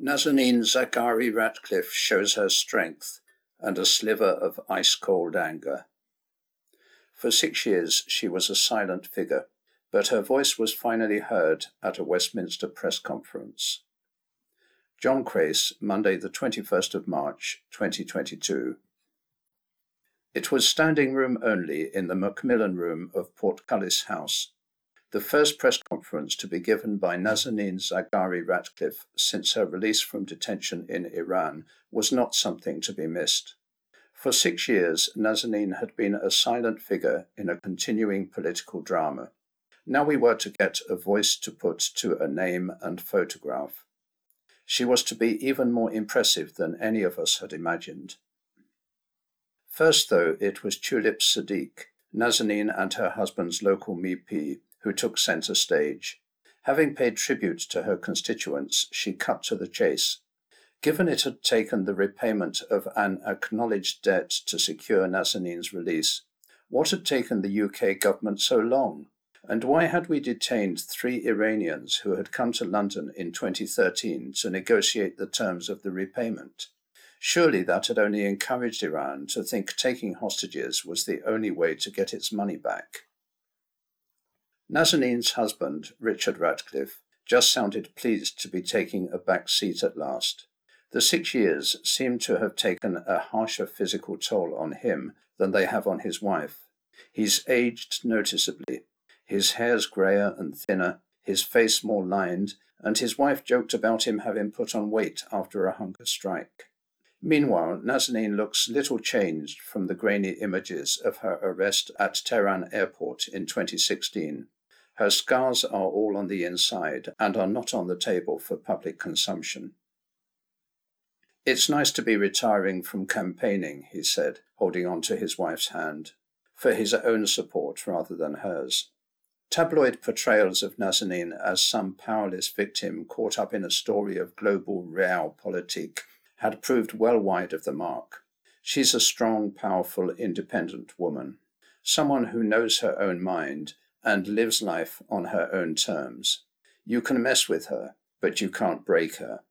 Nazanin Zaghari Ratcliffe shows her strength and a sliver of ice-cold anger. For 6 years she was a silent figure, but her voice was finally heard at a Westminster press conference. John Crace, Monday the 21st of March, 2022. It was standing room only in the Macmillan Room of Portcullis House, the first press conference to be given by Nazanin Zaghari Ratcliffe since her release from detention in Iran was not something to be missed. For 6 years, Nazanin had been a silent figure in a continuing political drama. Now we were to get a voice to put to a name and photograph. She was to be even more impressive than any of us had imagined. First, though, it was Tulip Siddiq, Nazanin and her husband's local MP, who took centre stage. Having paid tribute to her constituents, she cut to the chase. Given it had taken the repayment of an acknowledged debt to secure Nazanin's release, what had taken the UK government so long? And why had we detained 3 Iranians who had come to London in 2013 to negotiate the terms of the repayment? Surely that had only encouraged Iran to think taking hostages was the only way to get its money back. Nazanin's husband, Richard Ratcliffe, just sounded pleased to be taking a back seat at last. The 6 years seemed to have taken a harsher physical toll on him than they have on his wife. He's aged noticeably. His hair's greyer and thinner, his face more lined, and his wife joked about him having put on weight after a hunger strike. Meanwhile, Nazanin looks little changed from the grainy images of her arrest at Tehran airport in 2016. Her scars are all on the inside and are not on the table for public consumption. "It's nice to be retiring from campaigning," he said, holding on to his wife's hand, for his own support rather than hers. Tabloid portrayals of Nazanin as some powerless victim caught up in a story of global realpolitik had proved well wide of the mark. She's a strong, powerful, independent woman, someone who knows her own mind and lives life on her own terms. You can mess with her, but you can't break her.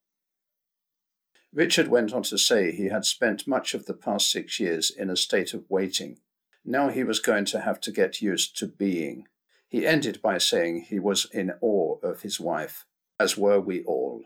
Richard went on to say he had spent much of the past 6 years in a state of waiting. Now he was going to have to get used to being. He ended by saying he was in awe of his wife, as were we all.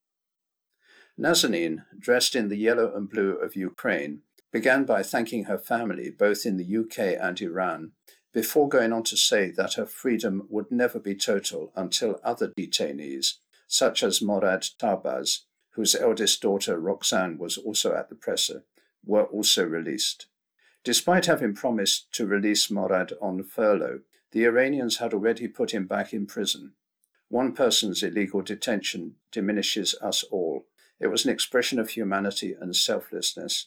Nazanin, dressed in the yellow and blue of Ukraine, began by thanking her family both in the UK and Iran, before going on to say that her freedom would never be total until other detainees, such as Morad Tahbaz, whose eldest daughter Roxanne was also at the presser, were also released. Despite having promised to release Morad on furlough, the Iranians had already put him back in prison. One person's illegal detention diminishes us all. It was an expression of humanity and selflessness.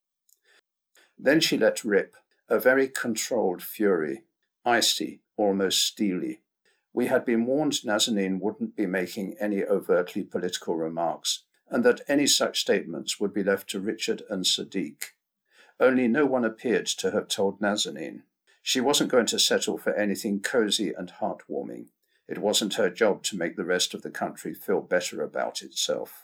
Then she let rip, a very controlled fury, icy, almost steely. We had been warned Nazanin wouldn't be making any overtly political remarks, and that any such statements would be left to Richard and Siddiq. Only no one appeared to have told Nazanin. She wasn't going to settle for anything cosy and heartwarming. It wasn't her job to make the rest of the country feel better about itself.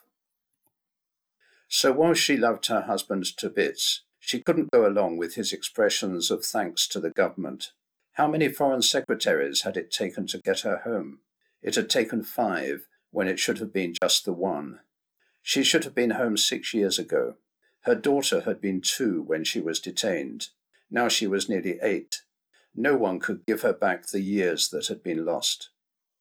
So while she loved her husband to bits, she couldn't go along with his expressions of thanks to the government. How many foreign secretaries had it taken to get her home? It had taken 5, when it should have been just the 1. She should have been home 6 years ago. Her daughter had been 2 when she was detained. Now she was nearly 8. No one could give her back the years that had been lost.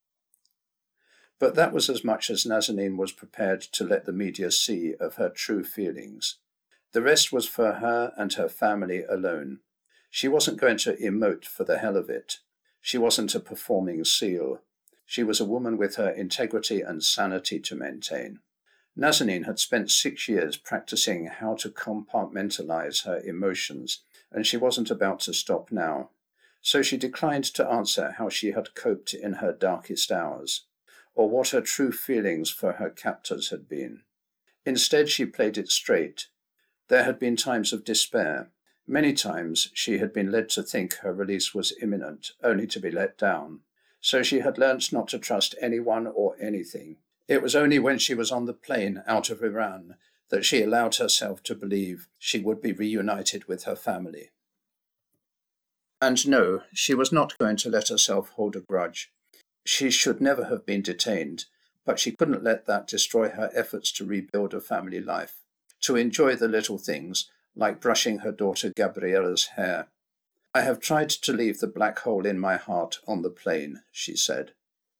But that was as much as Nazanin was prepared to let the media see of her true feelings. The rest was for her and her family alone. She wasn't going to emote for the hell of it. She wasn't a performing seal. She was a woman with her integrity and sanity to maintain. Nazanin had spent 6 years practicing how to compartmentalize her emotions, and she wasn't about to stop now. So she declined to answer how she had coped in her darkest hours, or what her true feelings for her captors had been. Instead, she played it straight. There had been times of despair. Many times she had been led to think her release was imminent, only to be let down. So she had learnt not to trust anyone or anything, It was only when she was on the plane out of Iran that she allowed herself to believe she would be reunited with her family. And no, she was not going to let herself hold a grudge. She should never have been detained, but she couldn't let that destroy her efforts to rebuild a family life, to enjoy the little things, like brushing her daughter Gabriella's hair. "I have tried to leave the black hole in my heart on the plane," she said.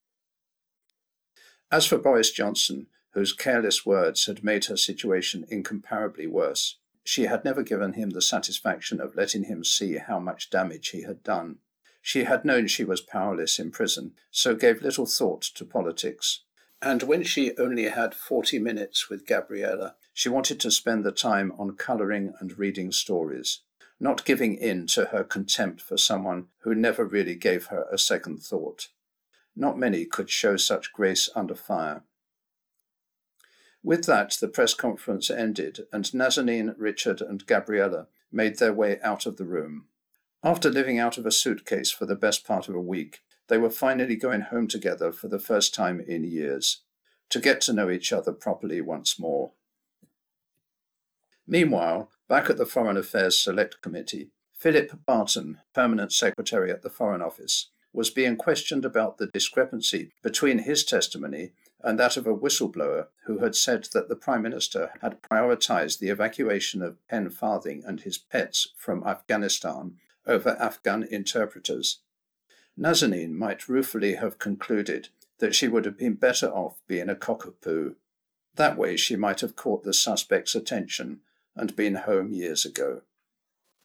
As for Boris Johnson, whose careless words had made her situation incomparably worse, she had never given him the satisfaction of letting him see how much damage he had done. She had known she was powerless in prison, so gave little thought to politics. And when she only had 40 minutes with Gabriella, she wanted to spend the time on colouring and reading stories, not giving in to her contempt for someone who never really gave her a second thought. Not many could show such grace under fire. With that, the press conference ended, and Nazanin, Richard, and Gabriella made their way out of the room. After living out of a suitcase for the best part of a week, they were finally going home together for the first time in years, to get to know each other properly once more. Meanwhile, back at the Foreign Affairs Select Committee, Philip Barton, Permanent Secretary at the Foreign Office, was being questioned about the discrepancy between his testimony and that of a whistleblower who had said that the Prime Minister had prioritised the evacuation of Pen Farthing and his pets from Afghanistan over Afghan interpreters. Nazanin might ruefully have concluded that she would have been better off being a cockapoo. That way she might have caught the suspect's attention and been home years ago.